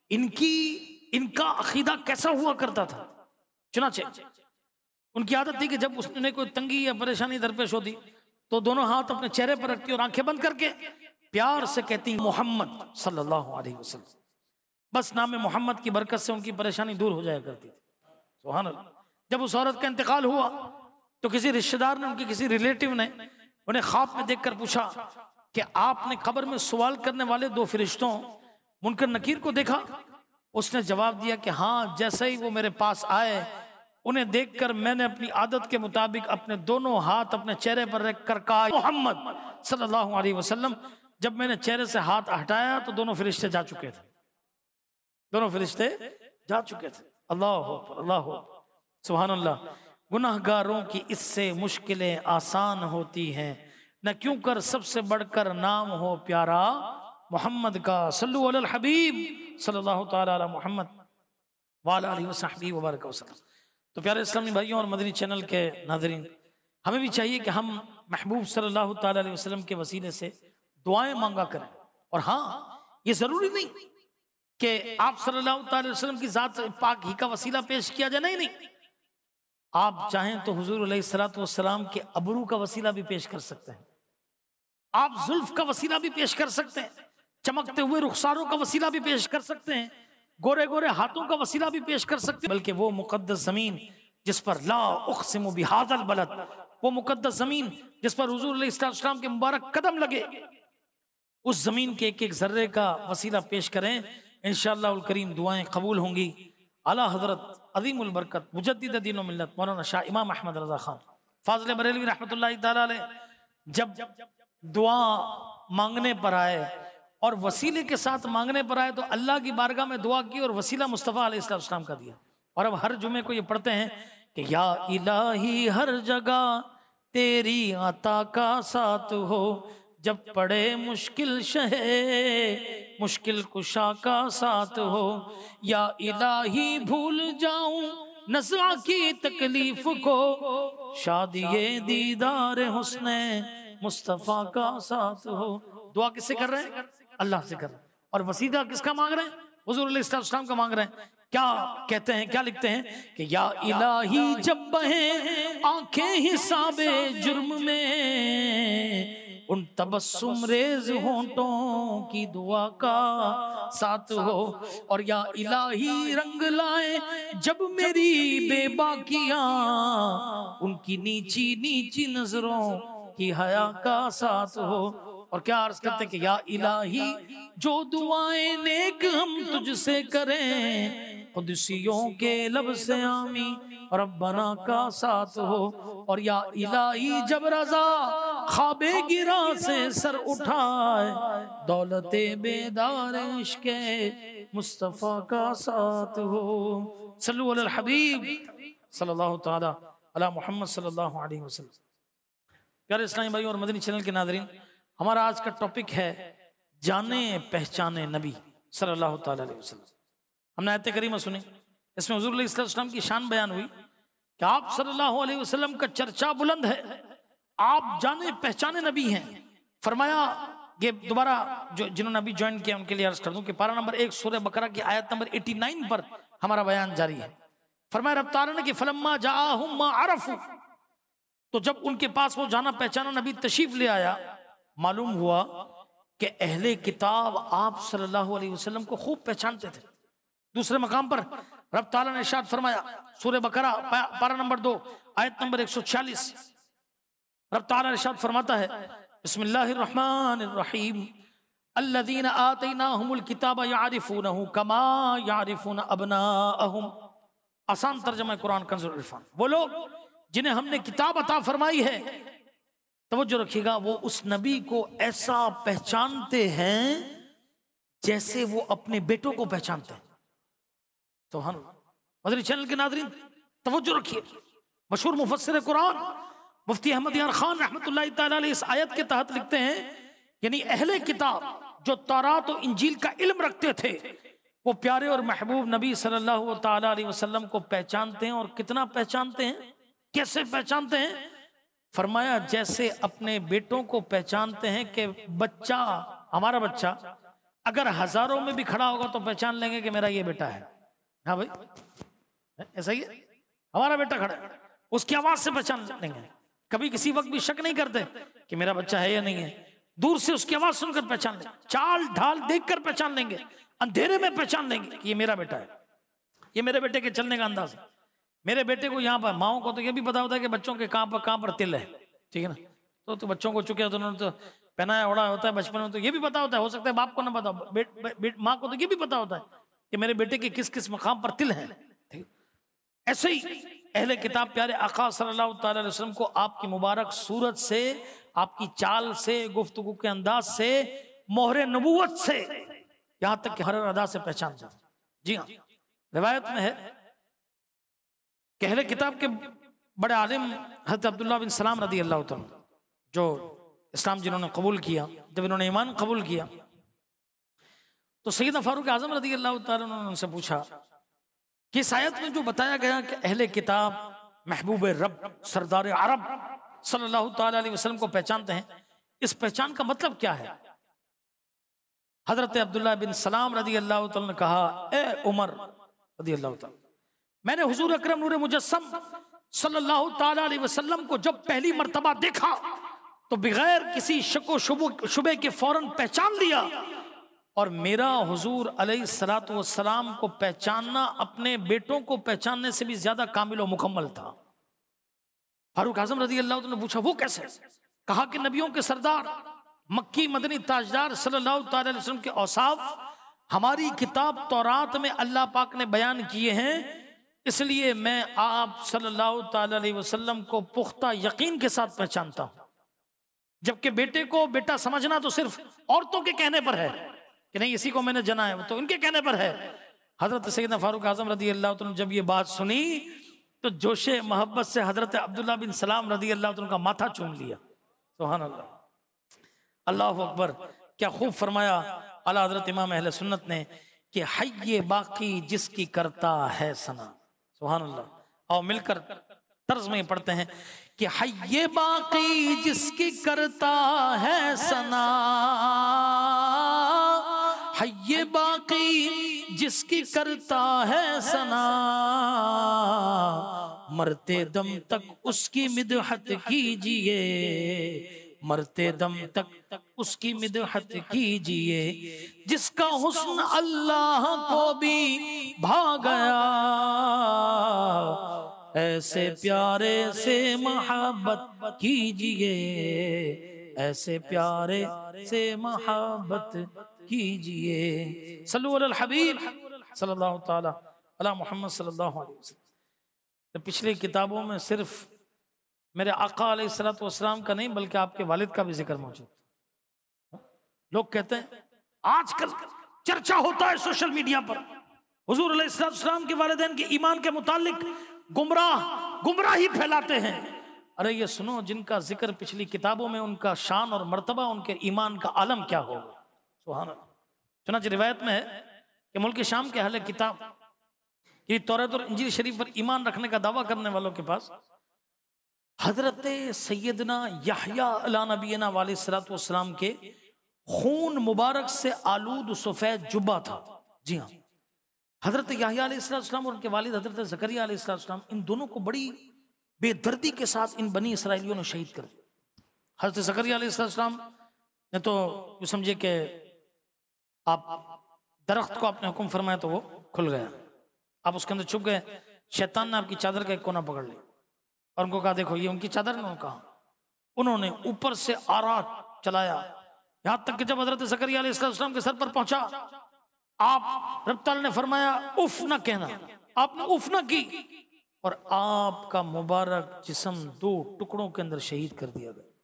इनका अकीदा कैसा हुआ करता था। चुनाचे उनकी आदत थी कि जब उसने कोई तंगी या परेशानी दरपेश होती तो दोनों हाथ अपने चेहरे पर रखती और आंखें बंद करके प्यार से कहती मोहम्मद सल्लल्लाहु अलैहि वसल्लम। बस नाम मोहम्मद की बरकत से उनकी परेशानी दूर हो जाया करती थी। सुभान अल्लाह। जब उस औरत का इंतकाल हुआ तो किसी रिश्तेदार ने, उनके किसी रिलेटिव ने उन्हें ख्वाब में देखकर पूछा कि आपने कब्र में सवाल करने वाले दो फरिश्तों मुनकर नकीर को देखा? उसने जवाब दिया कि हाँ, जैसे ही वो मेरे पास आए, उन्हें देखकर मैंने अपनी आदत के मुताबिक अपने दोनों हाथ अपने चेहरे पर रखकर कहा मोहम्मद सल्लल्लाहु अलैहि वसल्लम। जब मैंने चेहरे से हाथ हटाया तो दोनों फरिश्ते जा चुके थे, दोनों फरिश्ते जा चुके थे। अल्लाह अल्लाह सुभान अल्लाह। गुनाहगारों की इससे मुश्किलें आसान होती हैं, न क्यों कर सबसे बढ़कर नाम हो प्यारा मोहम्मद का। सल्लु अलल हबीब सल्लल्लाहु तआला अला मोहम्मद व अला आलिहि व सहबिहि व बारक वसल्लम। तो प्यारे इस्लामी भाइयों और मदनी चैनल के नाज़रीन, हमें भी चाहिए कि हम महबूब सल्लल्लाहु तआला अलैहि वसल्लम के वसीले से दुआएं मांगा करें। और हाँ, ये जरूरी नहीं कि आप सल्लल्लाहु तआला अलैहि वसल्लम की जात पाक ही का वसीला पेश किया जाए, नहीं, आप चाहें तो हुजूर अलैहिस्सलातु वस्सलाम के अबरू का वसीला भी पेश कर सकते हैं, आप जुल्फ का वसीला भी पेश कर सकते हैं, चमकते हुए रुखसारों का वसीला भी पेश कर सकते हैं, गोरे गोरे हाथों का वसीला भी पेश कर सकते हैं। बल्कि वो मुकद्दस जमीन जिस पर ला उक़सिमु बिहाज़ल बलद, वो मुकद्दस जमीन जिस पर हुजूर अलैहिस्सलातु वस्सलाम के मुबारक कदम लगे, उस जमीन के एक एक जर्रे का वसीला पेश करें, इंशाअल्लाह उल करीम दुआएं कबूल होंगी। आला हजरत अज़ीमुल बरकत मुजद्दिद दीन व मिल्लत मौलाना शाह इमाम अहमद रज़ा खान फाज़िल बरेलवी रहमतुल्लाहि तआला अलैह जब दुआ मांगने पर आए और वसीले के साथ मांगने पर आए तो अल्लाह की बारगाह में दुआ की और वसीला मुस्तफ़ा अलैहिस्सलाम का दिया। और अब हर जुमे को ये पढ़ते हैं कि या इलाही हर जगह तेरी आता का साथ हो, जब पड़े मुश्किल शहे मुश्किल कुशा का साथ हो, या इलाही भूल जाऊं नज़ा की तकलीफ को, शादिये दीदार हुस्ने मुस्तफ़ा का साथ हो। दुआ किससे कर रहे हैं? अल्लाह से कर रहे हैं। और वसीला किसका मांग रहे हैं? हुजूर अलैहिस्सलाम का मांग रहे हैं। क्या कहते हैं, क्या लिखते हैं कि या इलाही जब बहे आंखें हिसाबे जुर्म में, उन तबस्सुम रेज होंठों की दुआ का साथ हो। और या इलाही रंग लाए जब मेरी बेबाकियां, उनकी नीची नीची नजरों की हया का साथ हो। और क्या अर्ज करते हैं कि या इलाही जो दुआएं नेक हम तुझसे करें, कुदसियों के लब से आमी रब्बना का साथ हो। और या इलाही जब रजा ख्वाबे गिरा से सर उठाए, दौलते बेदार इश्क़े मुस्तफ़ा का साथ हो। सल्लु अलल हबीब सल्लल्लाहु तआला अला मुहम्मद सल्लल्लाहु अलैहि वसल्लम। प्यारे इस्लामी भाई और मदनी चैनल के नाज़रीन, हमारा आज का टॉपिक है जाने पहचाने नबी सल्लल्लाहु तआला अलैहि वसल्लम। हमने आयत करीमा सुनी, इसमें हुजूर अलैहि सल्लम की शान बयान हुई कि आप सल्लल्लाहु अलैहि वसल्लम का चर्चा बुलंद है, आप जाने पहचाने नबी हैं। फरमाया, ये दोबारा जो जिन्होंने अभी ज्वाइन किया उनके लिए अर्ज कर दूं कि पारा नंबर 1 सूरह बकरा की आयत नंबर 89 पर हमारा बयान जारी है। फरमाया रब तआला ने कि फलम्मा जाअहुम मा अरफू, तो जब उनके पास वो जाना पहचाना नबी तशरीफ ले आया, मालूम हुआ कि अहले किताब आप सल्लल्लाहु अलैहि वसल्लम को खूब पहचानते थे। दूसरे मकाम पर रब ताला ने इरशाद फरमाया, सूरह बकरा पारा नंबर 2 आयत नंबर 146, रब ताला इरशाद फरमाता है बिस्मिल्लाहिर रहमानिर रहीम अल्लज़ीना आतैनाहुमुल किताब यारिफूनहु कमा यारिफून अबनाअहुम। आसान तर्जुमा कुरान कंजुल इरफान, वो लोग जिन्हें हमने किताब अता फरमाई है, तवज्जो रखिएगा, वो उस नबी को ऐसा पहचानते हैं जैसे वो अपने बेटों को पहचानते हैं। तो हम मदनी चैनल के नाज़रीन तवज्जो रखिए, मशहूर मुफस्सिर कुरान मुफ्ती अहमद यार खान रहमतुल्लाहि तआला अलैहि इस आयत के तहत लिखते हैं, यानी अहले किताब जो तौरात और इंजील का इल्म रखते थे, वो प्यारे और महबूब नबी सल्लल्लाहु तआला अलैहि वसल्लम को पहचानते हैं। और कितना पहचानते हैं, कैसे पहचानते हैं? फरमाया जैसे अपने बेटों को पहचानते हैं कि बच्चा, हमारा बच्चा अगर हजारों में भी खड़ा होगा तो पहचान लेंगे कि मेरा ये बेटा है। हाँ भाई, ऐसा ही है, हमारा बेटा खड़ा है, उसकी आवाज से पहचान लेंगे। कभी किसी वक्त भी शक नहीं करते कि मेरा बच्चा है या नहीं है, दूर से उसकी आवाज सुनकर पहचान लेंगे, चाल ढाल देखकर पहचान लेंगे, अंधेरे में पहचान लेंगे कि ये मेरा बेटा है, ये मेरे बेटे के चलने का अंदाज है। मेरे बेटे को यहाँ पर, माओ को तो ये भी पता होता है कि बच्चों के कहाँ पर तिल है, ठीक है ना। तो बच्चों को चुके तो उन्होंने तो पहनाया ओढ़ा होता है बचपन में, तो ये भी पता होता है, हो सकता है बाप को ना पता हो, माँ को तो ये भी पता होता है कि मेरे बेटे के किस किस मकाम पर तिल है। ऐसे ही अहले किताब प्यारे आका सल्लल्लाहु तआला अलैहि वसल्लम को आपकी मुबारक सूरत से, आपकी चाल से, गुफ्तगू के अंदाज से, मोहरे नबूवत से, यहाँ तक कि हर अदा से पहचान जाते। जी हाँ, रिवायत में है कि अहले किताब के बड़े आलिम हज़रत अब्दुल्लाह बिन सलाम रदी अल्लाह तआला, जो इस्लाम जिन्होंने कबूल किया, जब इन्होंने ईमान कबूल किया तो सैयदना फारूक आज़म रदी अल्लाह तआला ने उनसे पूछा कि इस आयत में जो बताया गया कि अहले किताब महबूब रब सरदार अरब सल्लल्लाहु तआला अलैहि वसल्लम को पहचानते हैं, इस पहचान का मतलब क्या है? हजरत अब्दुल्लाह बिन सलाम रदी अल्लाह तआला ने कहा, ए उमर रदी अल्लाह तआला, मैंने हुजूर अकरम नूर मुजस्सम सल्लल्लाहु तआला अलैहि वसल्लम को जब पहली मर्तबा देखा तो बगैर किसी शक व शुबे के फौरन पहचान लिया, और मेरा हुजूर अलैहिस्सलातु वस्सलाम को पहचानना अपने बेटों को पहचानने से भी ज्यादा कामिल और मुकम्मल था। फारूक आज़म रज़ी अल्लाह ने पूछा वो कैसे? कहा कि नबियों के सरदार मक्की मदनी ताजदार सल्लल्लाहु तआला अलैहि वसल्लम के औसाफ हमारी किताब तौरात में अल्लाह पाक ने बयान किए हैं, इसलिए मैं आप सल्लल्लाहु तआला अलैहि वसल्लम को पुख्ता यकीन के साथ पहचानता हूं। जबकि बेटे को बेटा समझना तो सिर्फ औरतों के कहने पर है कि नहीं इसी को मैंने जना है, वो तो उनके कहने पर है। हजरत सैयदना फारूक आज़म रज़ी अल्लाह तआला जब ये बात सुनी तो जोशे मोहब्बत से हजरत अब्दुल्लाह बिन सलाम रज़ी अल्लाह तआला का माथा चूम लिया। सुभान अल्लाह, अल्लाह अकबर। क्या खूब फरमाया आला हजरत इमाम अहले सुन्नत ने कि हय्ये बाकी जिसकी करता है सना। सुभान अल्लाह। और मिलकर तर्ज में पढ़ते हैं कि हय्ये बाकी जिसकी करता है सना, हय्ये बाकी जिसकी करता है सना, मरते दम तक उसकी मिदहत कीजिए, मरते दम तक उसकी मिदहत कीजिए, जिसका हुस्न अल्लाह को भी भा गया, ऐसे प्यारे से मोहब्बत कीजिए, ऐसे प्यारे से मोहब्बत कीजिए। सल्लल्लाहु अलैहि हबीब सल्लल्लाहु तआला अला मुहम्मद सल्लल्लाहु अलैहि वसल्लम। पिछली किताबों में सिर्फ मेरे आका अलैहिस्सलातु वस्सलाम का नहीं बल्कि आपके वालिद का भी जिक्र मौजूद। लोग कहते हैं आजकल चर्चा होता है सोशल मीडिया पर हुजूर अलैहिस्सलातु वस्सलाम के वालिदैन के ईमान के मुतालिक गुमराही फैलाते हैं। अरे ये सुनो, जिनका जिक्र पिछली किताबों में उनका शान और मर्तबा, उनके ईमान का आलम क्या होगा। सुभान अल्लाह। चुनांचे रिवायत में है कि मुल्क शाम के अहले किताब कि तौरात और इंजील शरीफ पर ईमान रखने का दावा करने वालों के पास हजरत सैयदना यहया अला नबीना अलैहिस्सलातु वस्सलाम के खून मुबारक से आलूद सफेद जुब्बा था। जी हाँ, हजरत यहया अलैहिस्सलाम और उनके वालिद हजरत ज़करिया अलैहिस्सलाम, इन दोनों को बड़ी बेदर्दी के साथ इन बनी इसराइलियों ने शहीद कर दिया। हजरत ज़करिया अलैहिस्सलाम ने तो ये समझे कि आप दरख्त को आपने हुक्म फरमाया तो वो खुल गया, आप उसके अंदर छुप गए, शैतान ने आपकी चादर का एक कोना पकड़ लिया और उनको कहा देखो ये उनकी चादर ने। कहा उन्होंने ऊपर से आरा चलाया, यहां तक कि जब हजरत ज़करिया अलैहिस्सलाम के सर पर पहुंचा, आप रब तआला ने फरमाया उफ न कहना, आपने उफ न की और आपका मुबारक जिस्म 2 टुकड़ों के अंदर शहीद कर दिया गया।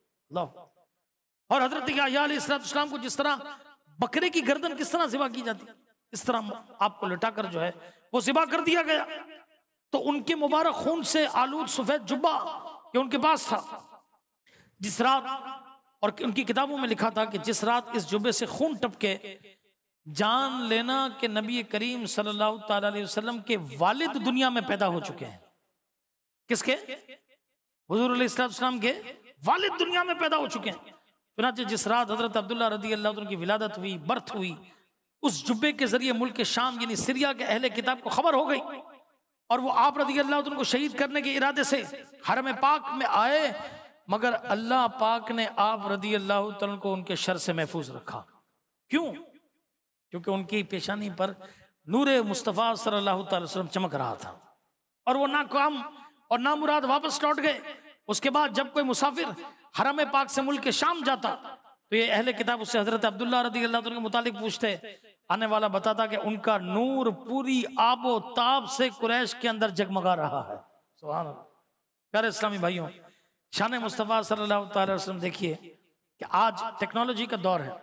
अल्लाह। और हजरत यहया अलैहिस्सलाम को जिस तरह बकरे की गर्दन किस तरह ज़िबा की जाती, इस तरह आपको लिटाकर जो है वो ज़िबा कर दिया गया। तो उनके मुबारक खून से आलूद सफेद जुब्बा ये उनके पास था। जिस रात, और उनकी किताबों में लिखा था कि जिस रात इस जुब्बे से खून टपके, जान लेना कि नबी करीम सल्लल्लाहु ताला अलैहि वसल्लम के वालिद दुनिया में पैदा हो चुके हैं। किसके? हुजूर अलैहिस्सलाम के वालिद दुनिया में पैदा हो चुके हैं। चुनांचे जिस रात हजरत अब्दुल्लाह रदी अल्लाह अन्हु की विलादत हुई, बर्थ हुई, उस जुब्बे के जरिए मुल्क शाम यानी सीरिया के अहले किताब को खबर हो गई और वो आप रदी अल्लाह अन्हु को शहीद करने के इरादे से हरम पाक में आए, मगर अल्लाह पाक ने आप रदी अल्लाह अन्हु को उनके शर से महफूज रखा। क्यों? क्योंकि उनकी पेशानी पर नूरे मुस्तफ़ा सल्लल्लाहु अलैहि वसल्लम चमक रहा था और वो नाकाम और नामुराद वापस लौट गए। उसके बाद जब कोई मुसाफिर हरम पाक से मुल्क शाम जाता तो ये अहले किताब उससे हजरत अब्दुल्लाह रदी अल्लाह अन्हु के मुतालिक पूछते, आने वाला बताता कि उनका नूर पूरी आबो ताब से कुरैश के अंदर जगमगा रहा है। सुभान अल्लाह। प्यारे इस्लामी भाइयों, शान मुस्तफ़ा सल्लल्लाहु अलैहि वसल्लम देखिए कि आज टेक्नोलॉजी का दौर है।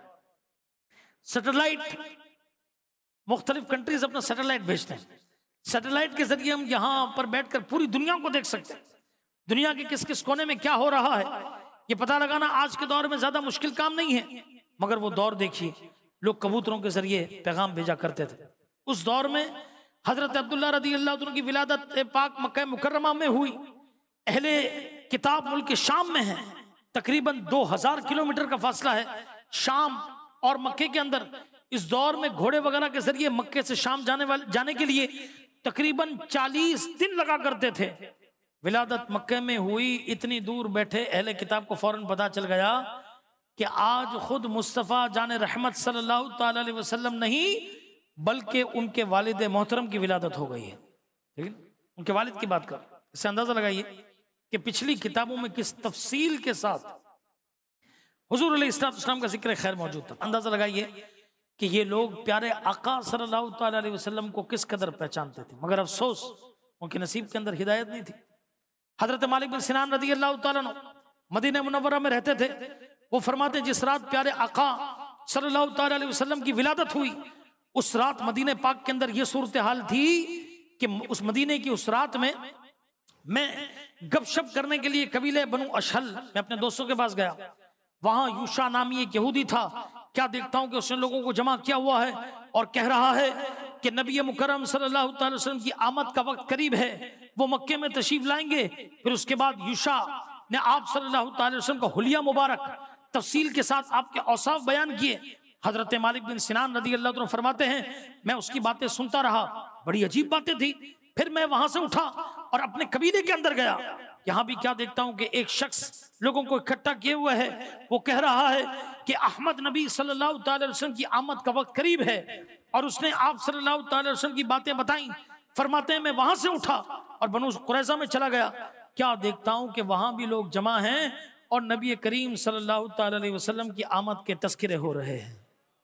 सैटेलाइट, मुख्तलिफ कंट्रीज अपना सैटेलाइट भेजते हैं, सैटेलाइट के जरिए हम यहाँ पर बैठकर पूरी दुनिया को देख सकते हैं। दुनिया के किस किस कोने में क्या हो रहा है ये पता लगाना आज के दौर में ज्यादा मुश्किल काम नहीं है। मगर वो दौर देखिए, लोग कबूतरों के जरिए पैगाम भेजा करते थे। उस दौर में हजरत अब्दुल्लाह रदी अल्लाह अन्हु की विलादत पाक मक्का मुकर्रमा में हुई। अहले किताब मुल्क शाम में है, तकरीबन 2000 किलोमीटर का फासला है शाम और मक्के के अंदर। इस दौर में घोड़े वगैरह के जरिए मक्के से शाम जाने के लिए तकरीबन 40 दिन लगा करते थे। विलादत मक्के में हुई, इतनी दूर बैठे अहले किताब को फौरन पता चल गया कि आज खुद मुस्तफ़ा जाने रहमत सल्लल्लाहु ताला अलैहि वसल्लम नहीं बल्कि उनके वालिद मोहतरम की विलादत हो गई है। ठीक है, उनके वालिद की बात कर, इससे अंदाजा लगाइए कि पिछली किताबों में किस तफसील के साथ हुजूर अलैहिस्सलाम का जिक्र खैर मौजूद था। अंदाजा लगाइए कि ये लोग प्यारे आका सल्लल्लाहु ताला अलैहि वसल्लम को किस कदर पहचानते थे, मगर अफसोस उनके नसीब के अंदर हिदायत नहीं थी। हजरत मालिक बिन सिनान रदी अल्लाह तआला अन्हु मदीना मुनव्वरा में रहते थे। वो फरमाते जिस रात प्यारे आका सल्लल्लाहु ताला अलैहि वसल्लम की विलादत हुई, उस रात मदीने पाक के अंदर ये सूरत हाल थी कि उस मदीने की उस रात में मैं गपशप करने के लिए कबीले बनु अशहल मैं अपने दोस्तों के पास गया। वहां यूशा नामी एक यहूदी था। क्या देखता हूं कि उसने लोगों को जमा किया हुआ है और कह रहा है कि नबी मुकर्रम सल्लल्लाहु अलैहि वसल्लम की आमद का वक्त करीब है, वो मक्के में तशरीफ लाएंगे। फिर उसके बाद यूशा ने आप सल्लल्लाहु अलैहि वसल्लम का हुलिया मुबारक तफसील के साथ आपके औसाफ बयान किए हजरत मालिक बिन सिनान रदी अल्लाह तआला फरमाते हैं, मैं उसकी बातें सुनता रहा, बड़ी अजीब बातें थी। फिर मैं वहां से उठा और अपने कबीले के अंदर गया। यहां भी क्या देखता हूं कि एक शख्स लोगों को इकट्ठा किए हुए है, वो कह रहा है कि अहमद नबी सल्लल्लाहु अलैहि वसल्लम की आमद का वक्त करीब है, और उसने आप सल्लल्लाहु अलैहि वसल्लम की बातें बताई। फरमाते हैं मैं वहां से उठा और बनु कुरैज़ा में चला गया। क्या देखता हूं कि वहां भी लोग जमा हैं और नबी करीम सल्लल्लाहु अलैहि वसल्लम की आमद के तस्करे हो रहे हैं।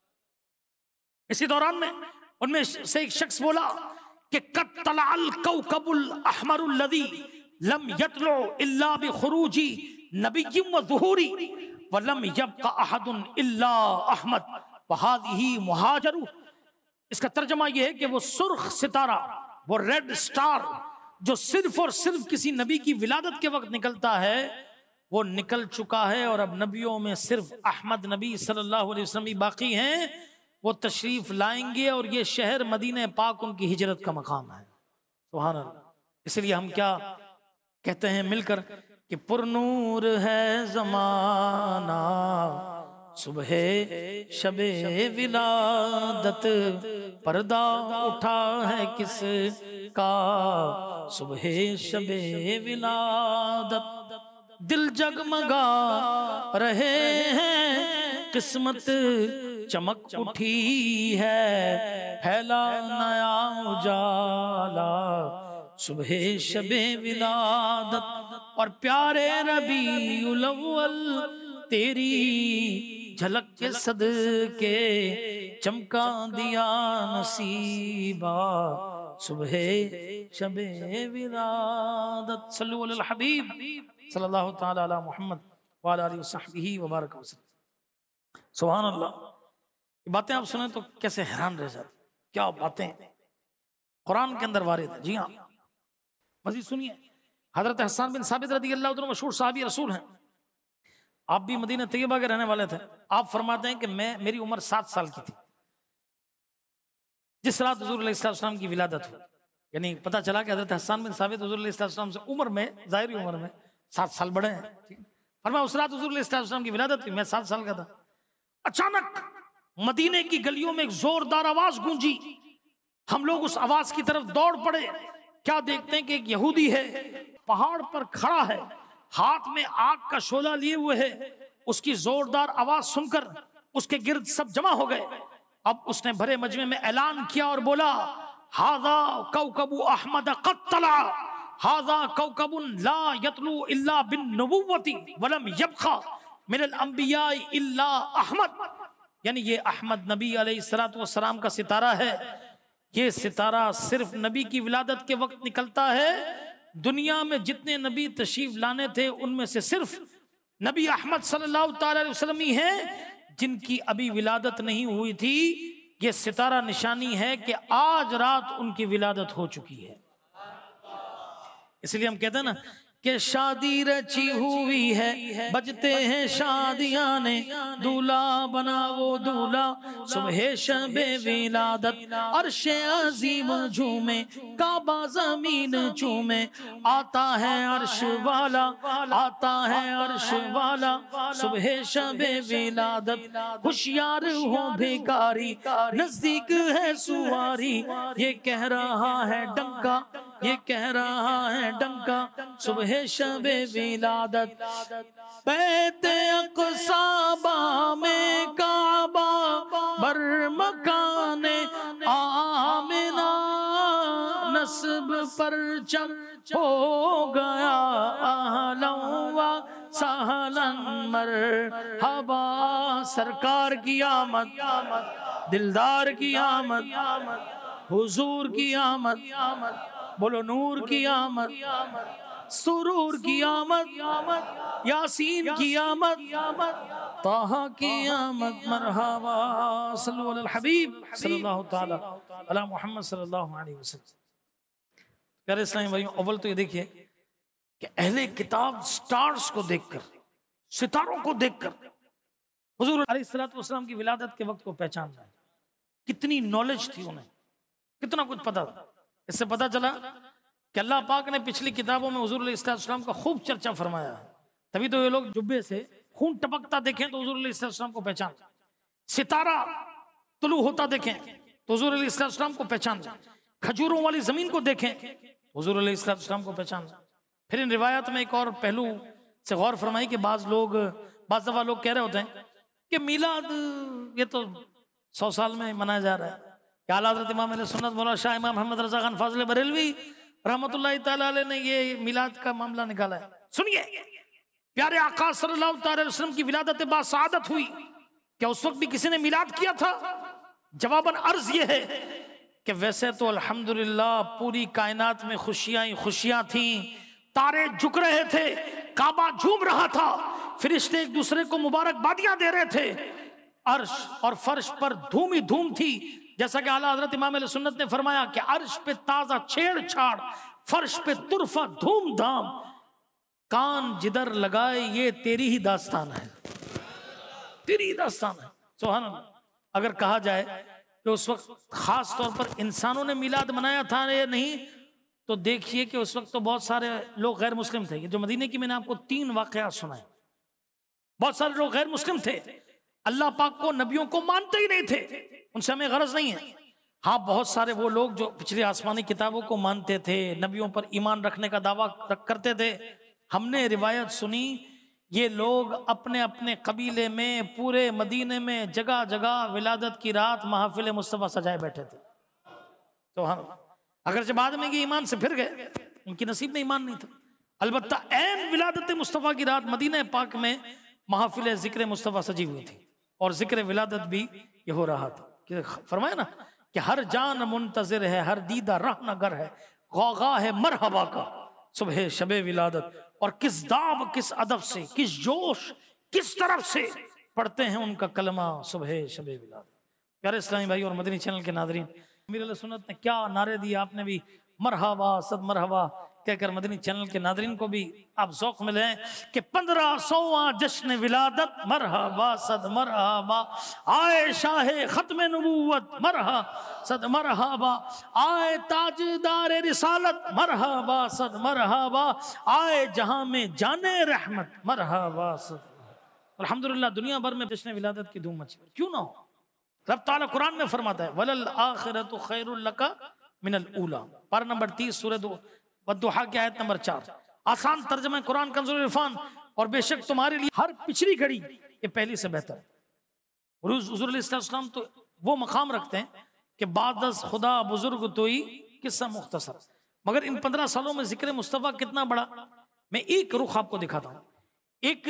इसी दौरान में उनमें से एक शख्स बोला कि कद तलअल कौकबुल अहमरुल लज़ी लम यतलु इल्ला बिखुरूजी नबिय्यिन व ज़ुहूरी व लम यबqa अहदुन इल्ला अहमद व हाज़िही मुहाजरु। इसका तर्जुमा यह है कि वो सुर्ख सितारा, वो रेड स्टार जो सिर्फ और सिर्फ किसी नबी की विलादत के वक्त निकलता है, वो निकल चुका है, और अब नबियों में सिर्फ अहमद नबी सल्लल्लाहु अलैहि वसल्लम ही बाकी हैं। वो तशरीफ लाएंगे और ये शहर मदीना पाक उनकी हिजरत का मकाम है। सुभान अल्लाह। इसलिए हम क्या कहते हैं मिलकर कि पुरनूर है ज़माना, सुबह शबे विलादत, पर्दा उठा है किसका, सुबह शबे विलादत, दिल जगमगा रहे हैं, किस्मत चमक उठी है, फैला नया उजाला, सुबह शबे विलादत, और प्यारे रबीउल अव्वल तेरी झलक के सदके चमका दिया नसीबा, सुबह शबे विलादत। सल्लु अलल हबीब सल्लल्लाहु तआला अला मुहम्मद व अला आलिहि व सहबिही व बारक वसल्लम। सुभान अल्लाह। ये बातें आप सुने तो कैसे हैरान रह जाते, क्या बातें कुरान के अंदर वारिद है। जी हाँ, मज़ीद सुनिए। हजरत हसन बिन साबित रज़ी अल्लाह अन्हु मशहूर सहाबी रसूल हैं। आप भी मदीना तैयबा के रहने वाले थे। आप फरमाते हैं कि मेरी उम्र 7 साल की थी जिस रात हुजूर अलैहि सलाम की विलादत हुई। यानी पता चला कि हजरत हसन बिन साबित हुजूर अलैहि सलाम से उम्र में, जाहिरी उम्र में 7 साल बड़े हैं। फरमाया उस रात हुजूर अलैहि सलाम की विलादत हुई, मैं 7 साल का था। अचानक मदीने की गलियों में एक जोरदार आवाज गूंजी। हम लोग उस आवाज की तरफ दौड़ पड़े। क्या देखते हैं कि एक यहूदी है, पहाड़ पर खड़ा है, हाथ में आग का शोला लिए हुए है। उसकी जोरदार आवाज सुनकर उसके गिर्द सब जमा हो गए। अब उसने भरे मजमे में ऐलान किया और बोला, हाज़ा कौकबु अहमद क़द तला, हाज़ा कौकबुन ला यतलू इल्ला बिन नबुव्वती वलम यबqa मिनल अंबिया इल्ला अहमद। यानी ये अहमद नबी अलैहिस्सलातु वस्सलाम का सितारा है। ये सितारा सिर्फ नबी की विलादत के वक्त निकलता है। दुनिया में जितने नबी तशरीफ लाने थे उनमें से सिर्फ नबी अहमद सल्लल्लाहु अलैहि वसल्लम ही हैं जिनकी अभी विलादत नहीं हुई थी। ये सितारा निशानी है कि आज रात उनकी विलादत हो चुकी है। इसलिए हम कहते हैं ना कि शादी रची हुई है, बजते हैं शादियां ने, दूल्हा बना वो दूल्हा, सुबह शबे विलादत, अर्शे अजीम झूमे, काबा जमीन चूमे, आता है अर्श वाला, आता है अर्श वाला, सुबह शबे विलादत, होशियार हो भिखारी, नजदीक है सुवारी, ये कह रहा है डंका, ये कह रहा है डंका, सुबह शबे विलादत, बैते अक़सा में काबा, बर मकाने आमिना, नस्ब परचम हो गया, अहलन व सहलन मरहबा, सरकार की आमद, दिलदार की आमद, हुजूर की आमद, बोलो नूर की आमद, सुरूर की आमद, यासीन की आमद, ताहा की आमद, मरहबा, सल्लु अलल हबीब सल्लल्लाहु तआला अला मुहम्मद सल्लल्लाहु अलैहि वसल्लम। प्यारे इस्लामी भाइयों, अव्वल तो ये देखिए कि अहले किताब स्टार्स को देखकर, सितारों को देखकर हुजूर अलैहिस्सलातु वस्सलाम की विलादत के वक्त को पहचान रहे। कितनी नॉलेज थी उन्हें, कितना कुछ पता था। इससे पता चला कि अल्लाह पाक ने पिछली किताबों में हुजूर अलैहिस्सलाम का खूब चर्चा फरमाया है। तभी तो ये लोग जुब्बे से खून टपकता देखें तो हुजूर अलैहिस्सलाम को पहचान। सितारा तुलू होता देखें तो हुजूर अलैहिस्सलाम को पहचान जाए, खजूरों वाली जमीन को देखें हुजूर अलैहिस्सलाम को पहचान जाए। फिर इन रिवायत में एक और पहलू से गौर फरमाई कि बाज दफा लोग कह रहे होते हैं कि मीलाद ये तो 100 साल में मनाया जा रहा है। आला हज़रत इमाम अहले सुन्नत मौलाना शाह इमाम मोहम्मद रज़ा खान फाज़िल बरेलवी रहमतुल्लाहि तआला अलैह ने ये मिलाद का मामला निकाला है। सुनिए, प्यारे आका सल्लल्लाहु अलैहि वसल्लम की विलादत बासआदत हुई, क्या उस वक्त भी किसी ने मिलाद किया था? जवाबन अर्ज ये है कि वैसे तो अल्हम्दुलिल्लाह पूरी कायनात में खुशियां ही खुशियां थी, तारे झुक रहे थे, काबा झूम रहा था, फरिश्ते एक दूसरे को मुबारकबादियां दे रहे थे, अर्श और फर्श पर धूम ही धूम थी। जैसा कि आला हज़रत इमाम अहले सुन्नत ने फरमाया कि अर्श पे ताजा छेड़छाड़, फर्श पे तुरफा धूमधाम, कान जिधर लगाए ये तेरी ही दास्तान है, तेरी ही दास्तान है। सुभान अल्लाह। अगर कहा जाए कि उस वक्त खास तौर पर इंसानों ने मिलाद मनाया था या नहीं, तो देखिए कि उस वक्त तो बहुत सारे लोग गैर मुस्लिम थे। जो मदीने की मैंने आपको 3 वाक़यात सुनाए, बहुत सारे लोग गैर मुस्लिम थे, अल्लाह पाक को, नबियों को मानते ही नहीं थे, उनसे हमें गरज नहीं है। हाँ, बहुत सारे वो लोग जो पिछली आसमानी किताबों को मानते थे, नबियों पर ईमान रखने का दावा करते थे। हमने रिवायत सुनी, ये लोग अपने अपने कबीले में, पूरे मदीने में जगह जगह विलादत की रात महफिल मुस्तफ़ा सजाए बैठे थे। तो हम अगर जब बाद में ये ईमान से फिर गए, उनकी नसीब में ईमान नहीं था। अलबत्ता ऐन विलादत मुस्तफ़ा की रात मदीना पाक में महफिल ज़िक्र मुस्तफ़ा सजी हुई थी और ज़िक्र विलादत भी ये हो रहा था कि फरमाया ना कि हर जान मुंतज़िर है, हर दीदा रहनगर है, गौगा है मरहबा का सुबह शबे विलादत। और किस दाब, किस अदब से, किस जोश, किस तरफ से पढ़ते हैं उनका कलमा सुबह शबे विलादत। प्यारे इस्लामी भाई और मदनी चैनल के नादरीन, अमीर अहले सुन्नत ने क्या नारे दिए, आपने भी मरहबा सद मरहबा कहकर मदनी चैनल के नादरीन को भी आप ज़ौक़ मिले कि 1500वां जश्न विलादत मरहबा सद मरहबा, आए शाहे खत्म नबूवत मरहबा सद मरहबा, आए ताजदार रिसालत मरहबा सद मरहबा, आए जहां में जाने रहमत मरहबा सद। अल्हम्दुलिल्लाह दुनिया भर में जश्न विलादत की धूम मची, क्यों ना हो। रब ताला कुरान में फरमाता है वलल आखिरतु खैरुल लका मिनल ऊला, पारा नंबर 30 सूरह वद्दुहा की आयत नंबर 4। आसान तर्जुमा कुरान कंज़ुल इरफान, और बेशक तुम्हारे लिए हर पिछली घड़ी ये पहली से बेहतर है। हुज़ूर अलैहिस्सलाम तो वो मकाम रखते हैं कि बादस खुदा बुजुर्ग तोई किस्सा मुख्तसर, मगर इन 15 सालों में जिक्र मुस्तफ़ा कितना बड़ा। मैं एक रुख आपको दिखाता हूँ। एक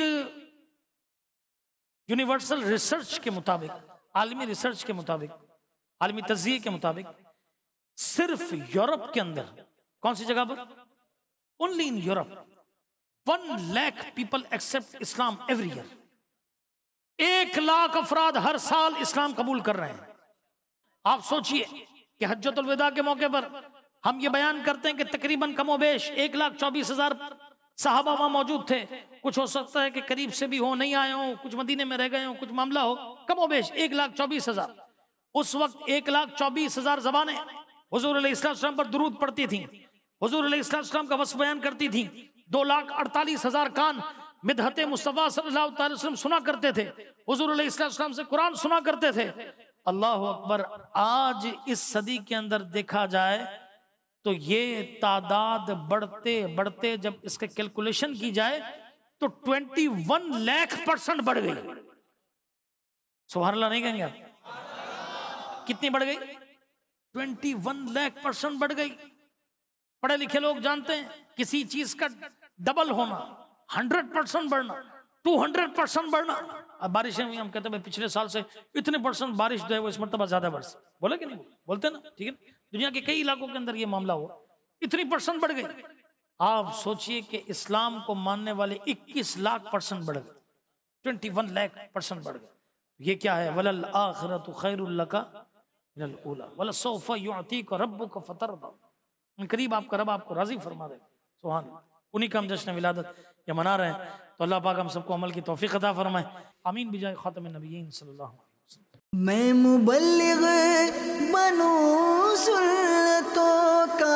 यूनिवर्सल रिसर्च के मुताबिक, आलमी रिसर्च के मुताबिक, आलमी तज़किये के मुताबिक, सिर्फ यूरोप के अंदर, कौन सी जगह पर, only in Europe 1 lakh people except Islam every year. 1 lakh अफराद हर साल इस्लाम कबूल कर रहे हैं। आप सोचिए कि हज्जतुल विदा के मौके पर हम ये बयान करते हैं कि तकरीबन कमोबेश 1,24,000 सहाबा वहां मौजूद थे। कुछ हो सकता है कि करीब से भी हो, नहीं आए हो, कुछ मदीने में रह गए हो, कुछ मामला हो, कमोबेश 1,24,000। उस वक्त 1,24,000 ज़बानें हुज़ूर अलैहिस्सलाम पर दुरूद पढ़ती थीं, हुज़ूर अलैहिस्सलाम का वस्फ़ बयान करती थीं। 2,48,000 कान मिदहत मुस्तफ़ा सल्लल्लाहु अलैहि वसल्लम सुना करते थे, हुज़ूर अलैहिस्सलाम से कुरान सुना करते थे। अल्लाहु अकबर। आज इस सदी के अंदर देखा जाए तो ये तादाद बढ़ते बढ़ते जब इसके कैलकुलेशन की जाए तो 21 लाख% बढ़ गई। सुभान अल्लाह नहीं कहेंगे आप? कितनी बढ़ गई? 21 लाख% बढ़ गई। पढ़े लिखे लोग जानते हैं किसी चीज का डबल होना, 100% बढ़ना, 200% बढ़ना। अब बारिशें हुई, हम कहते हैं पिछले साल से इतने % बारिश जो है वो इस मरतबा ज्यादा बरस, बोले कि नहीं बोलते ना, ठीक है। दुनिया के कई इलाकों के अंदर ये मामला हुआ, इतनी % बढ़ गई। आप सोचिए कि इस्लाम को मानने वाले 21 लाख% बढ़ गए, 21 लाख% बढ़ गए। ये क्या है? वलल आखिरतु खैरुल लका मिनल ऊला वलसौफा युअतीका रब्बुका फतरदा। करीब आपका रब आपको राजी फरमा दे। सुभान। उन्हीं का हम जश्न विलादत ये मना रहे हैं, तो अल्लाह पाक हम सबको अमल की तौफीक अता फरमाए। आमीन बिजाय खातम नबीयीन सल्लल्लाहु अलैहि वसल्लम। मैं मुबल्लिग बनूं सुन्नतों का,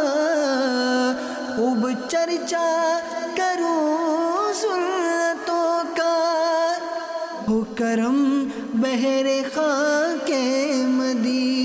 खूब चर्चा करूं सुन्नतों का, हो करम बहरे खाके मदीना।